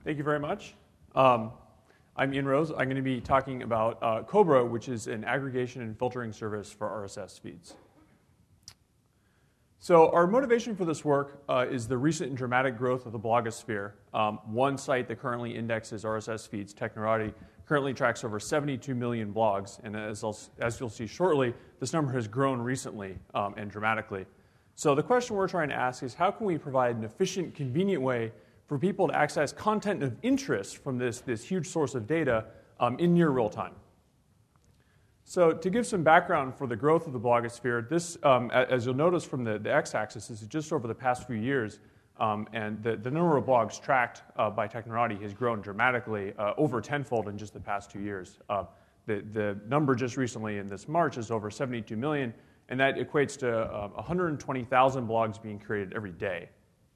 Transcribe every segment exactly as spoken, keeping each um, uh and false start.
Thank you very much. Um, I'm Ian Rose. I'm going to be talking about uh, Cobra, which is an aggregation and filtering service for R S S feeds. So our motivation for this work uh, is the recent and dramatic growth of the blogosphere. Um, one site that currently indexes R S S feeds, Technorati, currently tracks over seventy-two million blogs. And as, I'll, as you'll see shortly, this number has grown recently um, and dramatically. So the question we're trying to ask is, how can we provide an efficient, convenient way for people to access content of interest from this, this huge source of data um, in near real time? So to give some background for the growth of the blogosphere, this, um, as you'll notice from the, the x-axis, this is just over the past few years, um, and the, the number of blogs tracked uh, by Technorati has grown dramatically, uh, over tenfold in just the past two years. Uh, the, the number just recently in this March is over seventy-two million, and that equates to uh, one hundred twenty thousand blogs being created every day.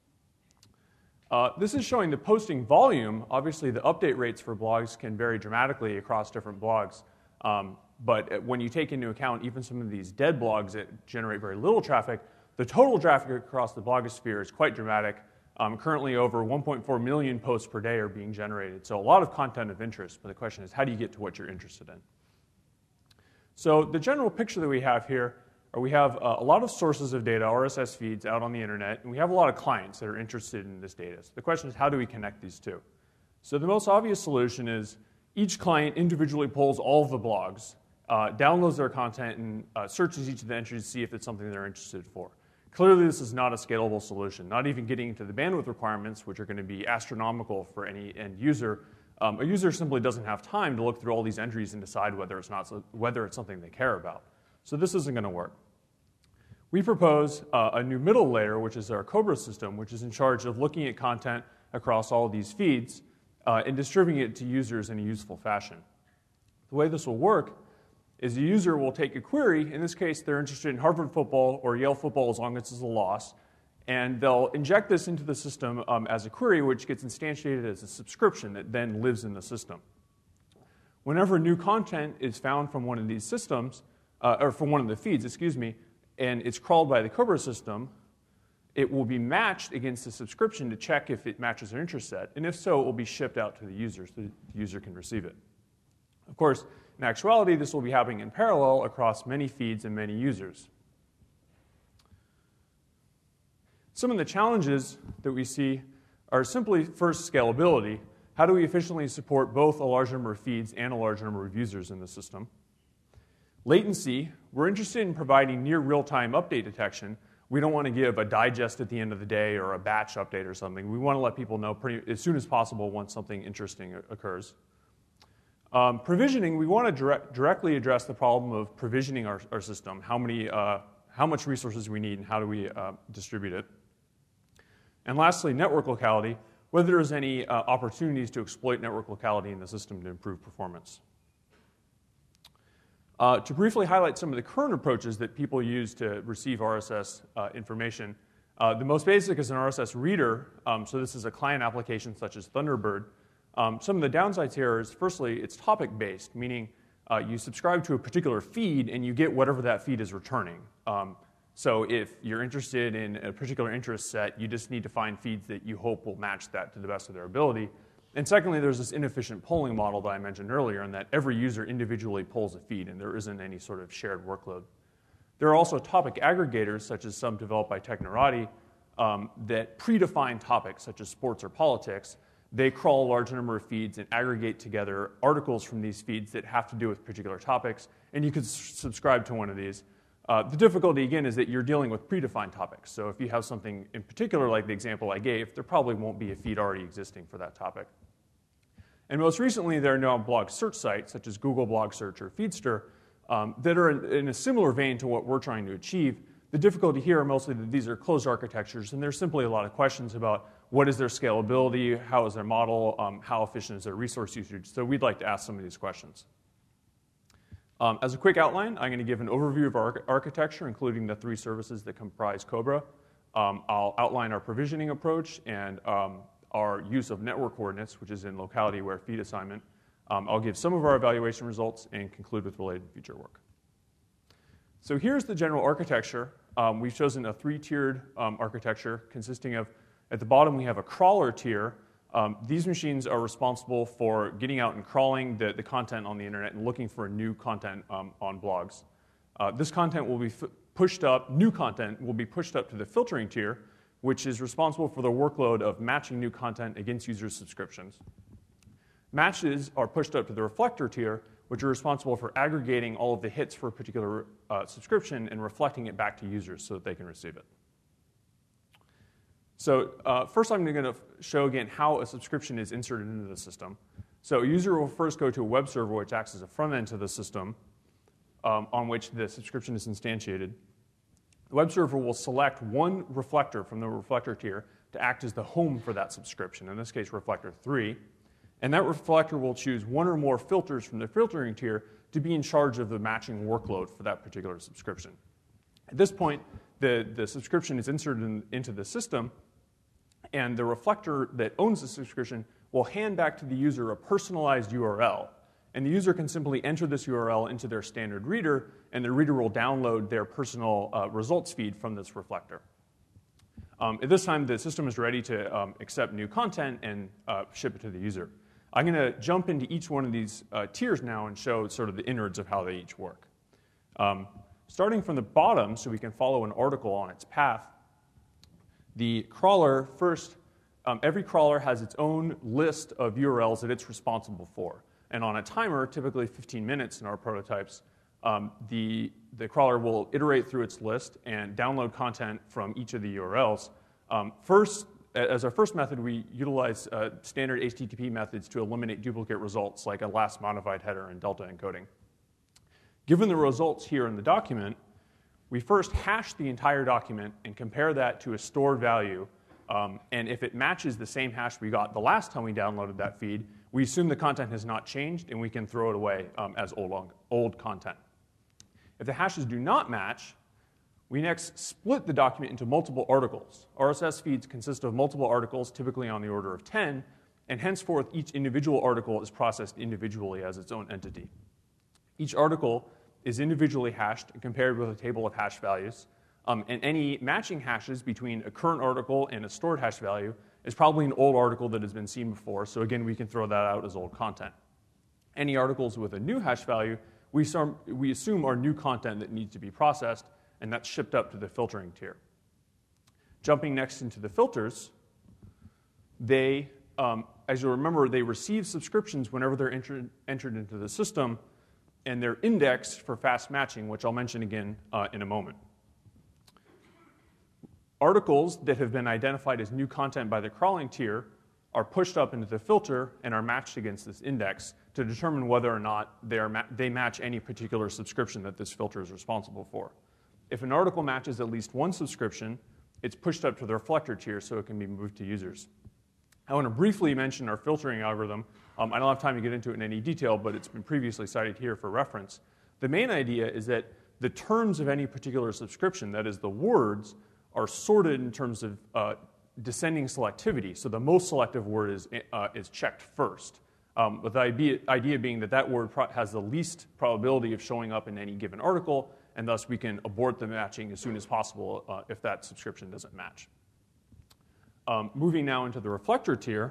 Uh, this is showing the posting volume. Obviously, the update rates for blogs can vary dramatically across different blogs. Um, but when you take into account even some of these dead blogs that generate very little traffic, the total traffic across the blogosphere is quite dramatic. Um, currently, over one point four million posts per day are being generated. So a lot of content of interest, but the question is, how do you get to what you're interested in? So the general picture that we have here, are we have uh, a lot of sources of data, R S S feeds out on the internet, and we have a lot of clients that are interested in this data. So the question is, how do we connect these two? So the most obvious solution is each client individually pulls all of the blogs, uh, downloads their content, and uh, searches each of the entries to see if it's something they're interested for. Clearly, this is not a scalable solution, not even getting into the bandwidth requirements, which are going to be astronomical for any end user. Um, a user simply doesn't have time to look through all these entries and decide whether it's, not, whether it's something they care about. So this isn't going to work. We propose uh, a new middle layer, which is our Cobra system, which is in charge of looking at content across all of these feeds uh, and distributing it to users in a useful fashion. The way this will work is a user will take a query. In this case, they're interested in Harvard football or Yale football as long as it's a loss, and they'll inject this into the system um, as a query, which gets instantiated as a subscription that then lives in the system. Whenever new content is found from one of these systems, uh, or from one of the feeds, excuse me, and it's crawled by the Cobra system, it will be matched against the subscription to check if it matches their interest set, and if so, it will be shipped out to the user so the user can receive it. Of course, in actuality, this will be happening in parallel across many feeds and many users. Some of the challenges that we see are simply, first, scalability. How do we efficiently support both a large number of feeds and a large number of users in the system? Latency, we're interested in providing near real-time update detection. We don't want to give a digest at the end of the day or a batch update or something. We want to let people know pretty, as soon as possible once something interesting occurs. Um, provisioning, we want to direct, directly address the problem of provisioning our, our system, how, many, uh, how much resources we need and how do we uh, distribute it. And lastly, network locality, whether there's any uh, opportunities to exploit network locality in the system to improve performance. Uh, to briefly highlight some of the current approaches that people use to receive R S S uh, information, uh, the most basic is an R S S reader. Um, so this is a client application such as Thunderbird. Um, some of the downsides here is, firstly, it's topic-based, meaning uh, you subscribe to a particular feed and you get whatever that feed is returning. Um, so if you're interested in a particular interest set, you just need to find feeds that you hope will match that to the best of their ability. And secondly, there's this inefficient polling model that I mentioned earlier, in that every user individually pulls a feed and there isn't any sort of shared workload. There are also topic aggregators, such as some developed by Technorati, um, that predefine topics, such as sports or politics. They crawl a large number of feeds and aggregate together articles from these feeds that have to do with particular topics, and you could s- subscribe to one of these. Uh, the difficulty, again, is that you're dealing with predefined topics. So if you have something in particular, like the example I gave, there probably won't be a feed already existing for that topic. And most recently, there are now blog search sites, such as Google Blog Search or Feedster, um, that are in, in a similar vein to what we're trying to achieve. The difficulty here are mostly that these are closed architectures, and there's simply a lot of questions about what is their scalability, how is their model, um, how efficient is their resource usage. So we'd like to ask some of these questions. Um, as a quick outline, I'm going to give an overview of our architecture, including the three services that comprise Cobra. Um, I'll outline our provisioning approach and um, our use of network coordinates, which is in locality-aware feed assignment. Um, I'll give some of our evaluation results and conclude with related future work. So here's the general architecture. Um, we've chosen a three-tiered um, architecture consisting of, at the bottom we have a crawler tier, Um, these machines are responsible for getting out and crawling the, the content on the internet and looking for new content um, on blogs. Uh, this content will be f- pushed up, new content will be pushed up to the filtering tier, which is responsible for the workload of matching new content against user subscriptions. Matches are pushed up to the reflector tier, which are responsible for aggregating all of the hits for a particular uh, subscription and reflecting it back to users so that they can receive it. So uh, first I'm going to show again how a subscription is inserted into the system. So a user will first go to a web server, which acts as a front end to the system, um, on which the subscription is instantiated. The web server will select one reflector from the reflector tier to act as the home for that subscription, in this case reflector three. And that reflector will choose one or more filters from the filtering tier to be in charge of the matching workload for that particular subscription. At this point, the, the subscription is inserted in, into the system, and the reflector that owns the subscription will hand back to the user a personalized U R L. And the user can simply enter this U R L into their standard reader, and the reader will download their personal uh, results feed from this reflector. Um, at this time, the system is ready to um, accept new content and uh, ship it to the user. I'm going to jump into each one of these uh, tiers now and show sort of the innards of how they each work. Um, starting from the bottom, so we can follow an article on its path, the crawler first, um, every crawler has its own list of U R Ls that it's responsible for. And on a timer, typically fifteen minutes in our prototypes, um, the, the crawler will iterate through its list and download content from each of the U R Ls. Um, first, as our first method, we utilize uh, standard H T T P methods to eliminate duplicate results, like a last modified header and delta encoding. Given the results here in the document, we first hash the entire document and compare that to a stored value. Um, and if it matches the same hash we got the last time we downloaded that feed, we assume the content has not changed and we can throw it away um, as old, old content. If the hashes do not match, we next split the document into multiple articles. R S S feeds consist of multiple articles, typically on the order of ten, and henceforth each individual article is processed individually as its own entity. Each article is individually hashed and compared with a table of hash values, um, and any matching hashes between a current article and a stored hash value is probably an old article that has been seen before, so again, we can throw that out as old content. Any articles with a new hash value, we, assume, we assume are new content that needs to be processed, and that's shipped up to the filtering tier. Jumping next into the filters, they, um, as you'll remember, they receive subscriptions whenever they're entered, entered into the system, and they're indexed for fast matching, which I'll mention again uh, in a moment. Articles that have been identified as new content by the crawling tier are pushed up into the filter and are matched against this index to determine whether or not they, are ma- they match any particular subscription that this filter is responsible for. If an article matches at least one subscription, it's pushed up to the reflector tier so it can be moved to users. I want to briefly mention our filtering algorithm. Um, I don't have time to get into it in any detail, but it's been previously cited here for reference. The main idea is that the terms of any particular subscription, that is the words, are sorted in terms of uh, descending selectivity. So the most selective word is, uh, is checked first, um, with the idea, idea being that that word pro- has the least probability of showing up in any given article, and thus we can abort the matching as soon as possible uh, if that subscription doesn't match. Um, moving now into the reflector tier,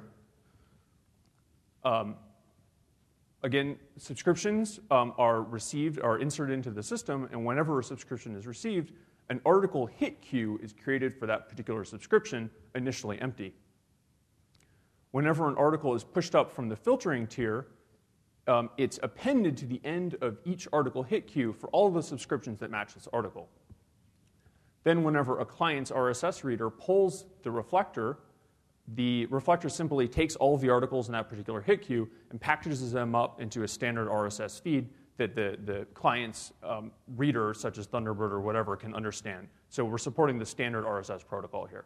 um, again, subscriptions um, are received, are inserted into the system, and whenever a subscription is received, an article hit queue is created for that particular subscription, initially empty. Whenever an article is pushed up from the filtering tier, um, it's appended to the end of each article hit queue for all of the subscriptions that match this article. Then whenever a client's R S S reader pulls the reflector, the reflector simply takes all of the articles in that particular hit queue and packages them up into a standard R S S feed that the, the client's um, reader, such as Thunderbird or whatever, can understand. So we're supporting the standard R S S protocol here.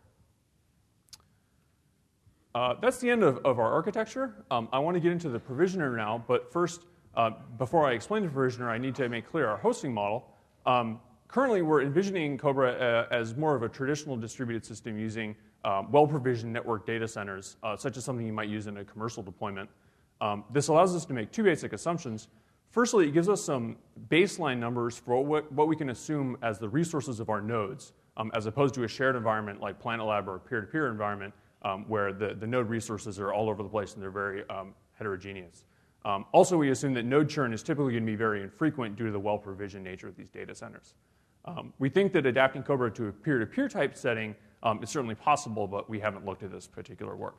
Uh, that's the end of, of our architecture. Um, I want to get into the provisioner now, but first, uh, before I explain the provisioner, I need to make clear our hosting model. Um, currently, we're envisioning Cobra uh, as more of a traditional distributed system using um, well-provisioned network data centers, uh, such as something you might use in a commercial deployment. Um, this allows us to make two basic assumptions. Firstly, it gives us some baseline numbers for what, what we can assume as the resources of our nodes, um, as opposed to a shared environment like Planet Lab or a peer-to-peer environment, um, where the, the node resources are all over the place and they're very um, heterogeneous. Um, also, we assume that node churn is typically going to be very infrequent due to the well-provisioned nature of these data centers. Um, we think that adapting Cobra to a peer-to-peer type setting um, is certainly possible, but we haven't looked at this particular work.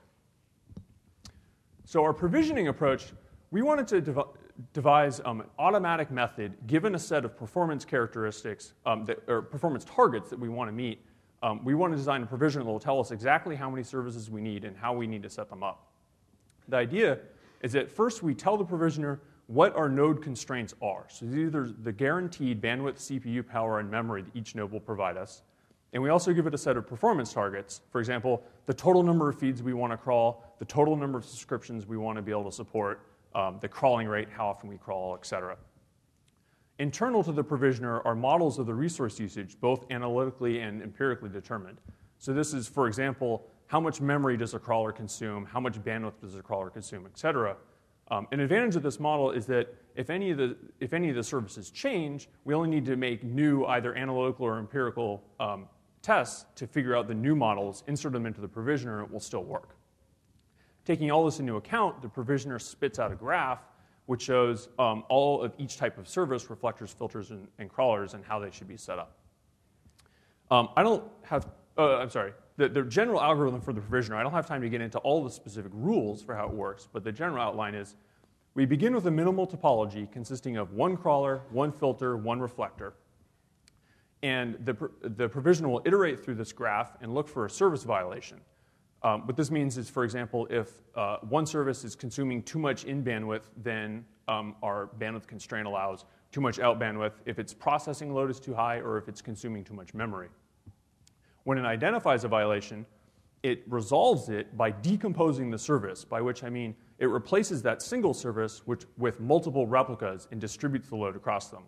So our provisioning approach, we wanted to dev devise um, an automatic method given a set of performance characteristics, um, that, or performance targets that we want to meet. Um, we want to design a provisioner that will tell us exactly how many services we need and how we need to set them up. The idea is that first we tell the provisioner what our node constraints are. So these are the guaranteed bandwidth, C P U power, and memory that each node will provide us. And we also give it a set of performance targets. For example, the total number of feeds we want to crawl, the total number of subscriptions we want to be able to support, um, the crawling rate, how often we crawl, et cetera. Internal to the provisioner are models of the resource usage, both analytically and empirically determined. So this is, for example, how much memory does a crawler consume, how much bandwidth does a crawler consume, et cetera. Um, an advantage of this model is that if any of the if any of the services change, we only need to make new either analytical or empirical um, tests to figure out the new models, insert them into the provisioner, and it will still work. Taking all this into account, the provisioner spits out a graph which shows um, all of each type of service, reflectors, filters, and, and crawlers, and how they should be set up. Um, I don't have, uh, I'm sorry, the, the general algorithm for the provisioner, I don't have time to get into all the specific rules for how it works, but the general outline is we begin with a minimal topology consisting of one crawler, one filter, one reflector. And the, the provisioner will iterate through this graph and look for a service violation. Um, what this means is, for example, if uh, one service is consuming too much in bandwidth, then um, our bandwidth constraint allows too much out bandwidth, if its processing load is too high, or if it's consuming too much memory. When it identifies a violation, it resolves it by decomposing the service, by which I mean it replaces that single service which, with multiple replicas and distributes the load across them.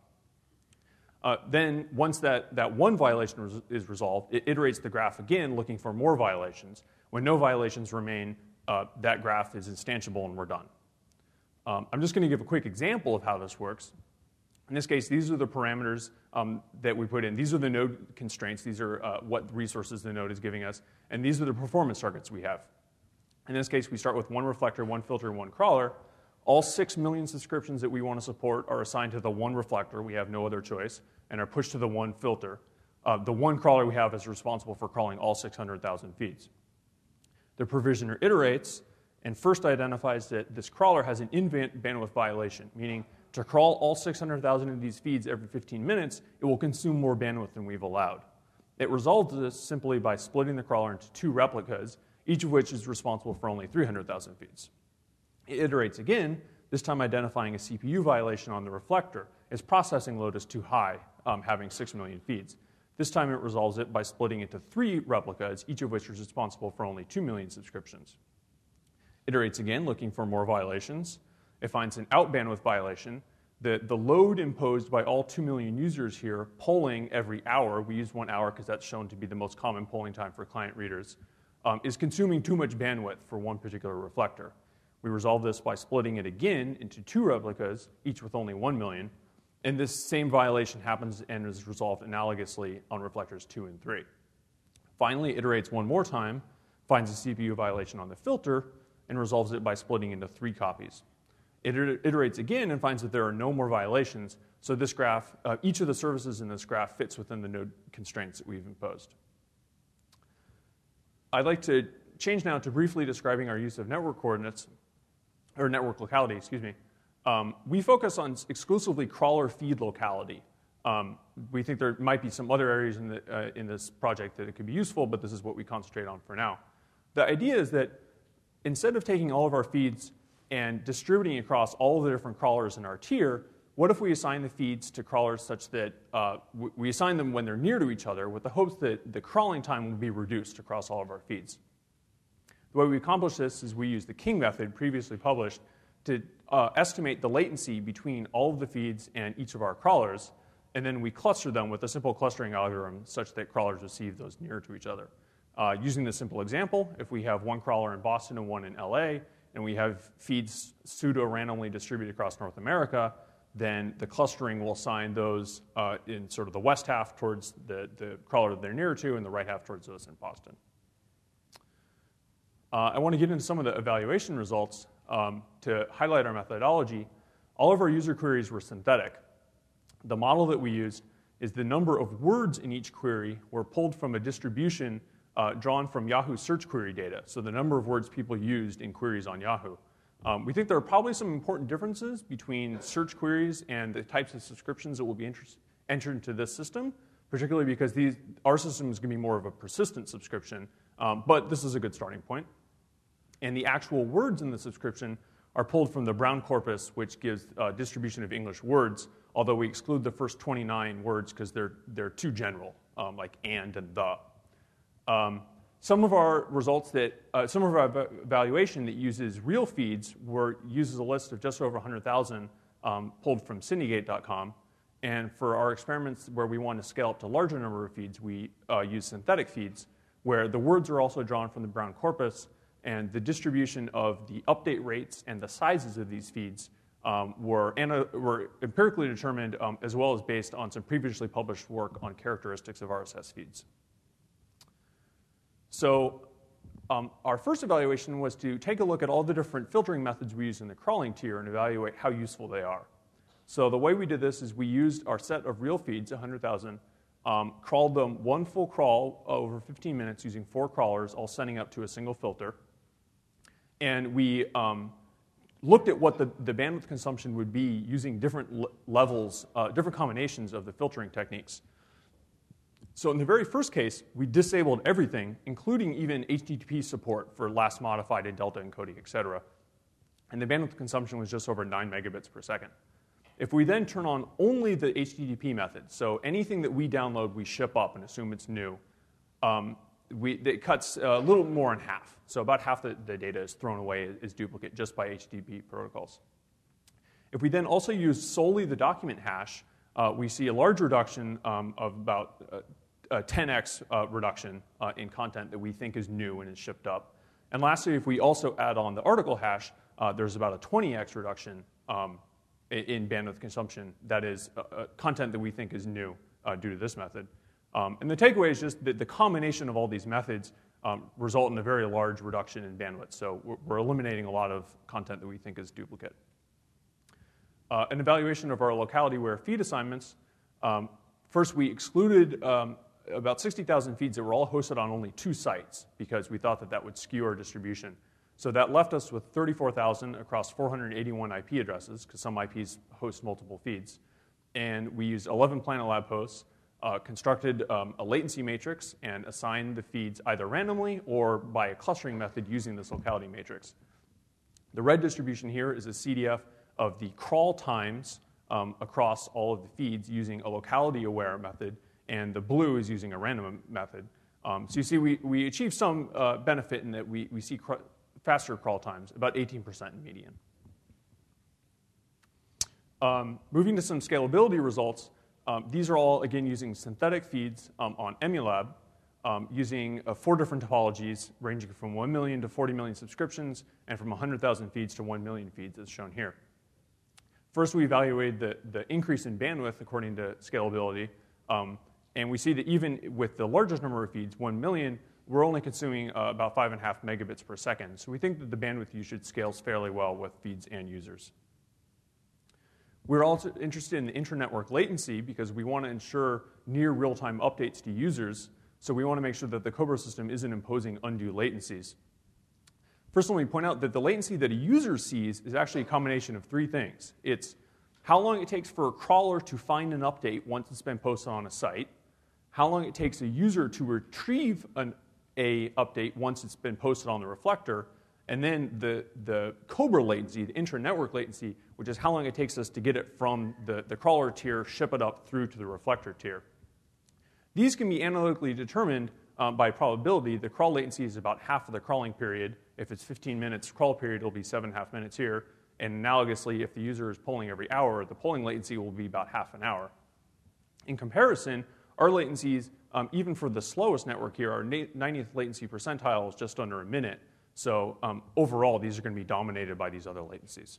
Uh, then, once that, that one violation res is resolved, it iterates the graph again, looking for more violations. When no violations remain, uh, that graph is instantiable and we're done. Um, I'm just going to give a quick example of how this works. In this case, these are the parameters um, that we put in. These are the node constraints. These are uh, what resources the node is giving us. And these are the performance targets we have. In this case, we start with one reflector, one filter, one crawler. All six million subscriptions that we want to support are assigned to the one reflector. We have no other choice, and are pushed to the one filter. Uh, the one crawler we have is responsible for crawling all six hundred thousand feeds. The provisioner iterates and first identifies that this crawler has an in-bandwidth violation, meaning to crawl all six hundred thousand of these feeds every fifteen minutes, it will consume more bandwidth than we've allowed. It resolves this simply by splitting the crawler into two replicas, each of which is responsible for only three hundred thousand feeds. It iterates again, this time identifying a C P U violation on the reflector. Its processing load is too high, um, having six million feeds. This time it resolves it by splitting into three replicas, each of which is responsible for only two million subscriptions. Iterates again, looking for more violations. It finds an out bandwidth violation. The, the load imposed by all two million users here, polling every hour, we use one hour because that's shown to be the most common polling time for client readers, um, is consuming too much bandwidth for one particular reflector. We resolve this by splitting it again into two replicas, each with only one million. And this same violation happens and is resolved analogously on reflectors two and three. Finally, iterates one more time, finds a C P U violation on the filter, and resolves it by splitting into three copies. It iterates again and finds that there are no more violations, so this graph, uh, each of the services in this graph fits within the node constraints that we've imposed. I'd like to change now to briefly describing our use of network coordinates, or network locality, excuse me. Um, we focus on exclusively crawler feed locality. Um, we think there might be some other areas in, the, uh, in this project that it could be useful, but this is what we concentrate on for now. The idea is that instead of taking all of our feeds and distributing across all of the different crawlers in our tier, what if we assign the feeds to crawlers such that uh, we assign them when they're near to each other with the hopes that the crawling time will be reduced across all of our feeds? The way we accomplish this is we use the King method previously published to uh, estimate the latency between all of the feeds and each of our crawlers, and then we cluster them with a simple clustering algorithm such that crawlers receive those near to each other. Uh, using this simple example, if we have one crawler in Boston and one in L A, and we have feeds pseudo-randomly distributed across North America, then the clustering will assign those uh, in sort of the west half towards the, the crawler that they're nearer to and the right half towards those in Boston. Uh, I want to get into some of the evaluation results um, to highlight our methodology. All of our user queries were synthetic. The model that we used is the number of words in each query were pulled from a distribution uh, drawn from Yahoo search query data, so the number of words people used in queries on Yahoo. Um, we think there are probably some important differences between search queries and the types of subscriptions that will be entered into this system, particularly because these, our system is going to be more of a persistent subscription, um, but this is a good starting point. And the actual words in the subscription are pulled from the Brown corpus, which gives uh, distribution of English words, although we exclude the first twenty-nine words because they're, they're too general, um, like and and the. Um, some of our results that, uh, some of our evaluation that uses real feeds were, uses a list of just over one hundred thousand um, pulled from Syndicate dot com. And for our experiments where we want to scale up to larger number of feeds, we uh, use synthetic feeds, where the words are also drawn from the Brown corpus, and the distribution of the update rates and the sizes of these feeds um, were, ana- were empirically determined, um, as well as based on some previously published work on characteristics of R S S feeds. So um, our first evaluation was to take a look at all the different filtering methods we use in the crawling tier and evaluate how useful they are. So the way we did this is we used our set of real feeds, one hundred thousand, um, crawled them one full crawl over fifteen minutes using four crawlers, all sending up to a single filter. And we um, looked at what the, the bandwidth consumption would be using different l- levels, uh, different combinations of the filtering techniques. So in the very first case, we disabled everything, including even H T T P support for last modified and delta encoding, et cetera. And the bandwidth consumption was just over nine megabits per second. If we then turn on only the H T T P method, so anything that we download, we ship up and assume it's new, um, we, it cuts a little more in half. So about half the, the data is thrown away as duplicate just by H T T P protocols. If we then also use solely the document hash, uh, we see a large reduction um, of about uh, a ten x uh, reduction uh, in content that we think is new and is shipped up. And lastly, if we also add on the article hash, uh, there's about a twenty x reduction um, in bandwidth consumption that is uh, uh, content that we think is new uh, due to this method. Um, and the takeaway is just that the combination of all these methods um, result in a very large reduction in bandwidth. So we're, we're eliminating a lot of content that we think is duplicate. Uh, an evaluation of our locality-aware feed assignments. Um, first, we excluded um, about sixty thousand feeds that were all hosted on only two sites because we thought that that would skew our distribution. So that left us with thirty-four thousand across four hundred eighty-one I P addresses, because some I Ps host multiple feeds. And we used eleven Planet Lab hosts, uh, constructed um, a latency matrix, and assigned the feeds either randomly or by a clustering method using this locality matrix. The red distribution here is a C D F of the crawl times um, across all of the feeds using a locality-aware method, and the blue is using a random method. Um, so you see we, we achieve some uh, benefit in that we, we see cr- faster crawl times, about eighteen percent in median. Um, moving to some scalability results, um, these are all, again, using synthetic feeds um, on Emulab, um, using uh, four different topologies ranging from one million to forty million subscriptions and from one hundred thousand feeds to one million feeds, as shown here. First, we evaluated the, the increase in bandwidth according to scalability, um, and we see that even with the largest number of feeds, one million, we're only consuming uh, about five and a half megabits per second. So we think that the bandwidth usage scales fairly well with feeds and users. We're also interested in the intranetwork latency because we want to ensure near real-time updates to users. So we want to make sure that the Cobra system isn't imposing undue latencies. First, let me point out that the latency that a user sees is actually a combination of three things. It's how long it takes for a crawler to find an update once it's been posted on a site, how long it takes a user to retrieve an a update once it's been posted on the reflector, and then the, the Cobra latency, the intranetwork latency, which is how long it takes us to get it from the, the crawler tier, ship it up through to the reflector tier. These can be analytically determined um, by probability. The crawl latency is about half of the crawling period. If it's fifteen minutes crawl period, it'll be seven and a half minutes here. And analogously, if the user is polling every hour, the polling latency will be about half an hour. In comparison, our latencies, um, even for the slowest network here, our ninetieth latency percentile is just under a minute. So um, overall, these are going to be dominated by these other latencies.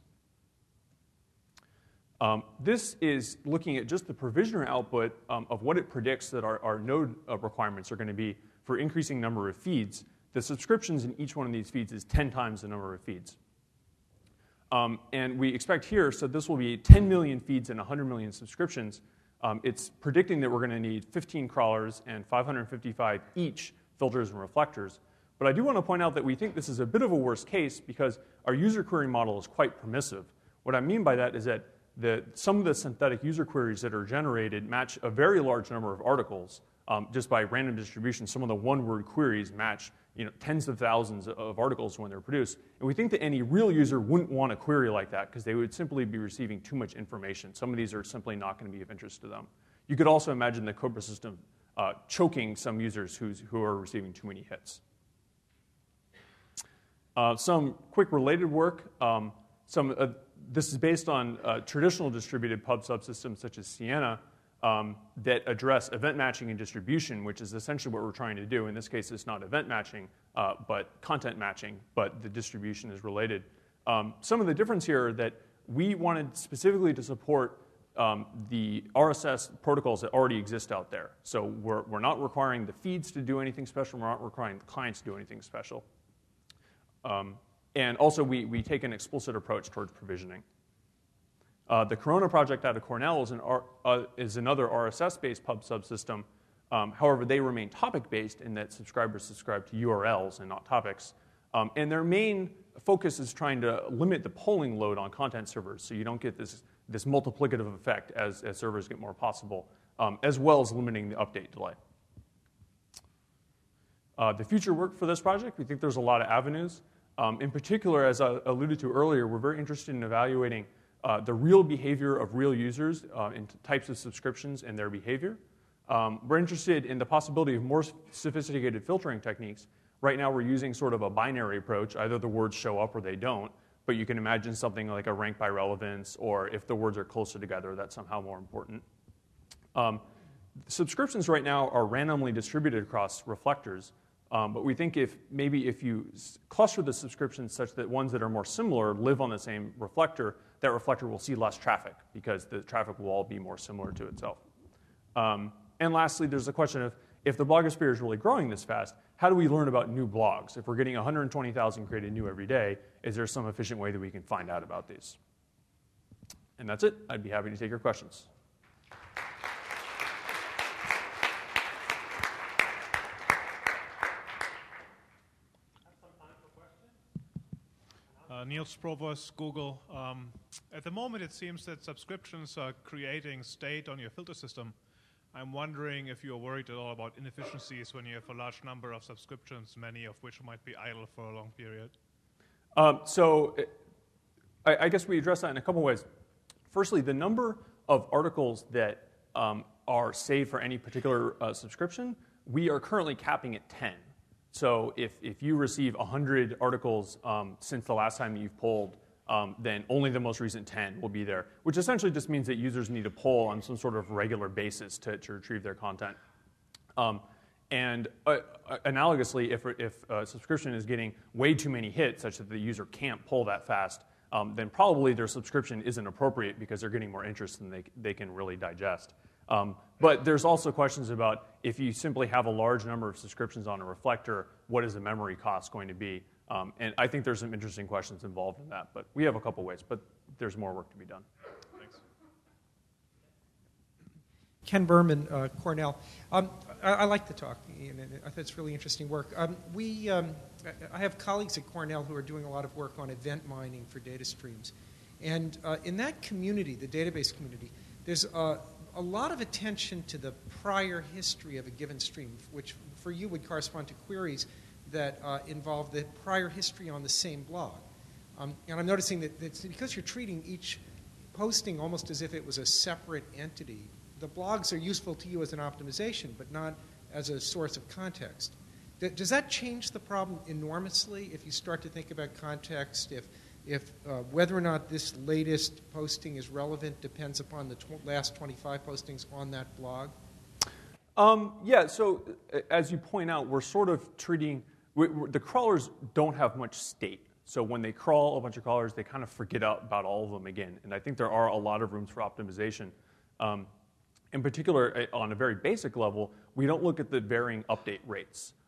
Um, this is looking at just the provisioner output um, of what it predicts that our, our node uh, requirements are going to be for increasing number of feeds. the subscriptions in each one of these feeds is ten times the number of feeds. Um, and we expect here, so this will be ten million feeds and one hundred million subscriptions. Um, it's predicting that we're going to need fifteen crawlers and five hundred fifty-five each filters and reflectors. But I do want to point out that we think this is a bit of a worst case because our user query model is quite permissive. What I mean by that is that the, some of the synthetic user queries that are generated match a very large number of articles um, just by random distribution. Some of the one-word queries match you know, tens of thousands of articles when they're produced. And we think that any real user wouldn't want a query like that because they would simply be receiving too much information. Some of these are simply not going to be of interest to them. You could also imagine the Cobra system uh, choking some users who's, who are receiving too many hits. Uh, some quick related work. Um, some, uh, this is based on uh, traditional distributed pub subsystems such as Siena um, that address event matching and distribution, which is essentially what we're trying to do. In this case, it's not event matching, uh, but content matching, but the distribution is related. Um, some of the difference here are that we wanted specifically to support um, the R S S protocols that already exist out there. So we're, we're not requiring the feeds to do anything special. We're not requiring the clients to do anything special. Um, and also, we, we take an explicit approach towards provisioning. Uh, the Corona project out of Cornell is, an R, uh, is another R S S-based pub subsystem. Um, however, they remain topic-based in that subscribers subscribe to U R Ls and not topics. Um, and their main focus is trying to limit the polling load on content servers so you don't get this, this multiplicative effect as, as servers get more possible, um, as well as limiting the update delay. Uh, the future work for this project, we think there's a lot of avenues. Um, in particular, as I alluded to earlier, we're very interested in evaluating uh, the real behavior of real users uh, in types of subscriptions and their behavior. Um, we're interested in the possibility of more sophisticated filtering techniques. Right now, we're using sort of a binary approach. Either the words show up or they don't, but you can imagine something like a rank by relevance, or if the words are closer together, that's somehow more important. Um, subscriptions right now are randomly distributed across reflectors. Um, but we think if maybe if you cluster the subscriptions such that ones that are more similar live on the same reflector, that reflector will see less traffic because the traffic will all be more similar to itself. Um, and lastly, there's the question of if the blogosphere is really growing this fast, how do we learn about new blogs? If we're getting one hundred twenty thousand created new every day, is there some efficient way that we can find out about these? And that's it. I'd be happy to take your questions. Uh, Niels Provos, Google. Um, at the moment, it seems that subscriptions are creating state on your filter system. I'm wondering if you're worried at all about inefficiencies when you have a large number of subscriptions, many of which might be idle for a long period. Um, so I, I guess we address that in a couple ways. Firstly, the number of articles that um, are saved for any particular uh, subscription, we are currently capping at ten. So if, if you receive one hundred articles um, since the last time that you've polled, um, then only the most recent ten will be there, which essentially just means that users need to poll on some sort of regular basis to, to retrieve their content. Um, and uh, analogously, if, if a subscription is getting way too many hits such that the user can't poll that fast, um, then probably their subscription isn't appropriate because they're getting more interest than they, they can really digest. Um, but there's also questions about if you simply have a large number of subscriptions on a reflector, what is the memory cost going to be? Um, and I think there's some interesting questions involved in that. But we have a couple ways, but there's more work to be done. Thanks. Ken Berman, uh, Cornell. Um, I, I like the talk. And I think it's really interesting work. Um, we, um, I have colleagues at Cornell who are doing a lot of work on event mining for data streams. And uh, in that community, the database community, there's uh, a lot of attention to the prior history of a given stream, which for you would correspond to queries that uh, involve the prior history on the same blog. Um, and I'm noticing that, that because you're treating each posting almost as if it was a separate entity, the blogs are useful to you as an optimization, but not as a source of context. D- does that change the problem enormously if you start to think about context, if If uh, whether or not this latest posting is relevant depends upon the tw- last twenty-five postings on that blog? Um, yeah, so uh, as you point out, we're sort of treating, we, the crawlers don't have much state. So when they crawl a bunch of crawlers, they kind of forget out about all of them again. And I think there are a lot of rooms for optimization. Um, in particular, on a very basic level, we don't look at the varying update rates.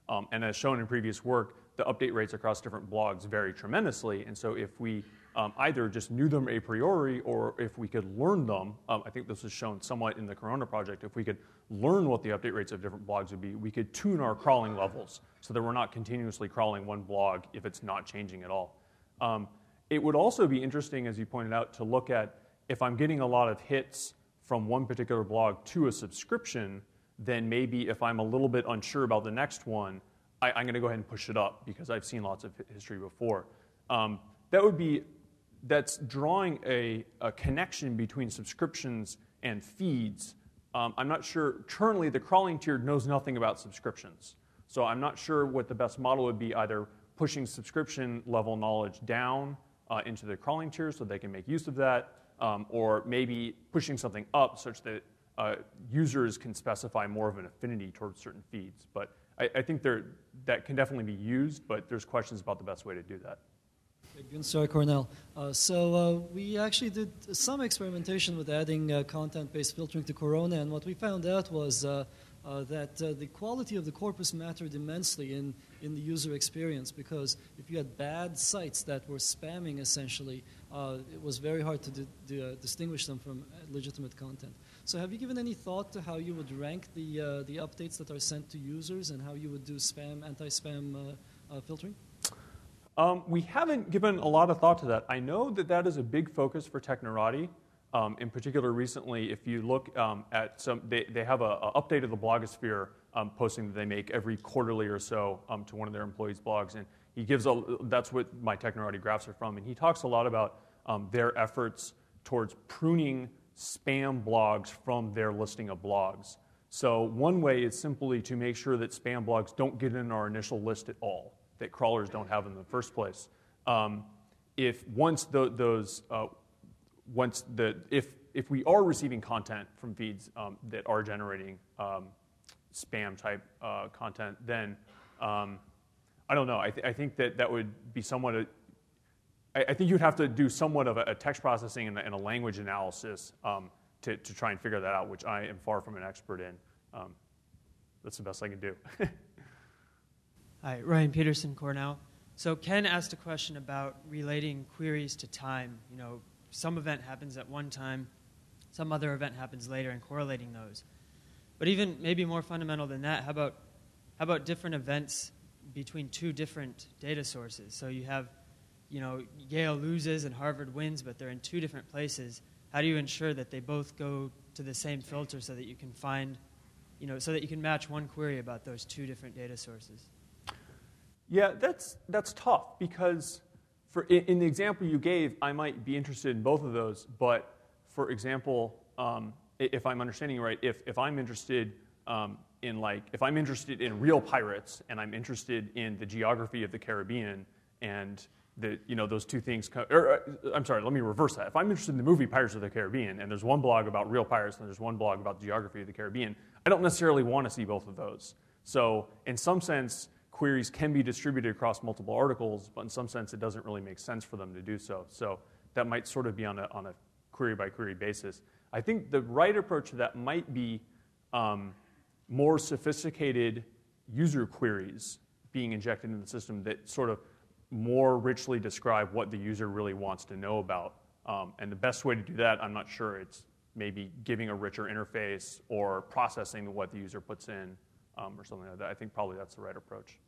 Um, and as shown in previous work, the update rates across different blogs vary tremendously. And so if we um, either just knew them a priori or if we could learn them, um, I think this was shown somewhat in the Corona project, if we could learn what the update rates of different blogs would be, we could tune our crawling levels so that we're not continuously crawling one blog if it's not changing at all. Um, it would also be interesting, as you pointed out, to look at if I'm getting a lot of hits from one particular blog to a subscription, then maybe if I'm a little bit unsure about the next one, I, I'm going to go ahead and push it up because I've seen lots of history before. Um, that would be, that's drawing a, a connection between subscriptions and feeds. Um, I'm not sure, currently the crawling tier knows nothing about subscriptions. So I'm not sure what the best model would be, either pushing subscription level knowledge down uh, into the crawling tier so they can make use of that, um, or maybe pushing something up such that uh, users can specify more of an affinity towards certain feeds. But I, I think there, that can definitely be used, but there's questions about the best way to do that. Gunstar Cornell. Uh, so uh, we actually did some experimentation with adding uh, content-based filtering to Corona, and what we found out was uh, uh, that uh, the quality of the corpus mattered immensely in, in the user experience, because if you had bad sites that were spamming, essentially, uh, it was very hard to di- di- uh, distinguish them from legitimate content. So have you given any thought to how you would rank the, uh, the updates that are sent to users and how you would do spam, anti-spam uh, uh, filtering? Um, we haven't given a lot of thought to that. I know that that is a big focus for Technorati. Um, in particular, recently, if you look um, at some, they, they have a, a update of the blogosphere um, posting that they make every quarterly or so um, to one of their employees' blogs, and he gives a, that's what my Technorati graphs are from, and he talks a lot about um, their efforts towards pruning spam blogs from their listing of blogs. So one way is simply to make sure that spam blogs don't get in our initial list at all, that crawlers don't have in the first place. Um, if once the, those, uh, once the, if if we are receiving content from feeds um, that are generating um, spam type uh, content, then um, I don't know. I, th- I think that that would be somewhat. A, I, I think you'd have to do somewhat of a, a text processing and a, and a language analysis um, to to try and figure that out, which I am far from an expert in. Um, that's the best I can do. Hi, Ryan Peterson, Cornell. So Ken asked a question about relating queries to time. You know, some event happens at one time, some other event happens later, and correlating those. But even maybe more fundamental than that, how about how about different events between two different data sources? So you have, you know, Yale loses and Harvard wins, but they're in two different places. How do you ensure that they both go to the same filter so that you can find, you know, so that you can match one query about those two different data sources? Yeah, that's that's tough because for in the example you gave, I might be interested in both of those. But for example, um, if I'm understanding you right, if if I'm interested um, in like if I'm interested in real pirates and I'm interested in the geography of the Caribbean and the you know those two things, co- or, uh, I'm sorry, let me reverse that. If I'm interested in the movie Pirates of the Caribbean and there's one blog about real pirates and there's one blog about the geography of the Caribbean, I don't necessarily want to see both of those. So in some sense, queries can be distributed across multiple articles, but in some sense it doesn't really make sense for them to do so. So that might sort of be on a, on a query-by-query basis. I think the right approach to that might be um, more sophisticated user queries being injected into the system that sort of more richly describe what the user really wants to know about. Um, and the best way to do that, I'm not sure, it's maybe giving a richer interface or processing what the user puts in um, or something like that. I think probably that's the right approach.